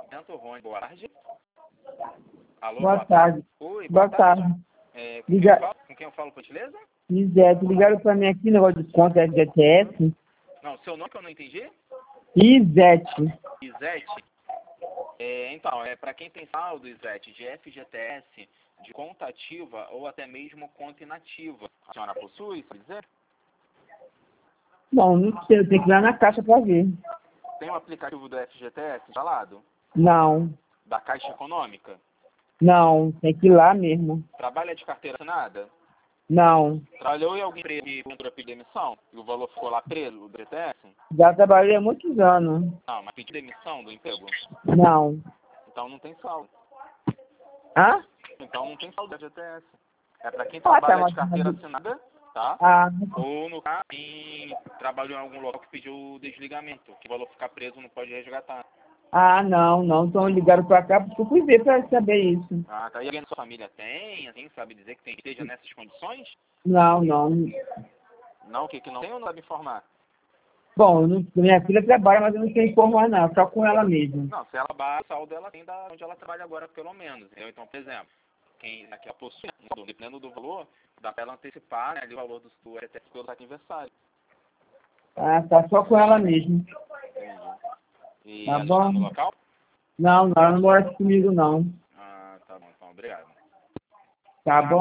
Rony, boa tarde. Alô, Boa tarde. Oi, Boa tarde. Com quem eu falo, por gentileza? Isete, ligaram pra mim aqui, negócio de conta FGTS. Não, seu nome que eu não entendi? Isete. Isete. Então, para quem tem saldo, Isete, de FGTS, de conta ativa ou até mesmo conta inativa, a senhora possui, sabe dizer? Bom, não sei, eu tenho que ir lá na caixa pra ver. Tem o aplicativo do FGTS instalado? Não, Da Caixa Econômica? não, tem que ir lá mesmo. Trabalha de carteira assinada? Não, Trabalhou em alguém preso que entrou pedir demissão e o valor ficou lá preso, o FGTS? já trabalhei há muitos anos. Não, mas pediu demissão do emprego? Não. Então não tem saldo. Hã? Então não tem saldo do FGTS. É para quem Ah, tá, trabalha mas... de carteira assinada, tá? Ah, Ou no caso, quem trabalhou em algum local que pediu desligamento, que o valor ficar preso não pode resgatar. não, então ligaram pra cá porque eu fui ver pra saber isso. Ah, tá. E alguém na sua família tem, assim, sabe dizer que esteja nessas condições? Não. Não, o que não tem ou não sabe informar? Bom, minha filha trabalha, mas eu não sei informar não, só com ela mesmo. Não, se ela baixa, o saldo dela tem da onde ela trabalha agora, pelo menos. Entendeu? Então, por exemplo, quem aqui possui, dependendo do valor, dá para ela antecipar, né, ali o valor do FGTS pelo aniversário. Ah, tá só com ela mesmo. Entendi. E Tá ela está bom? no local? Não, ela não mora aqui comigo não. Ah, tá bom, então, obrigado. Tá bom?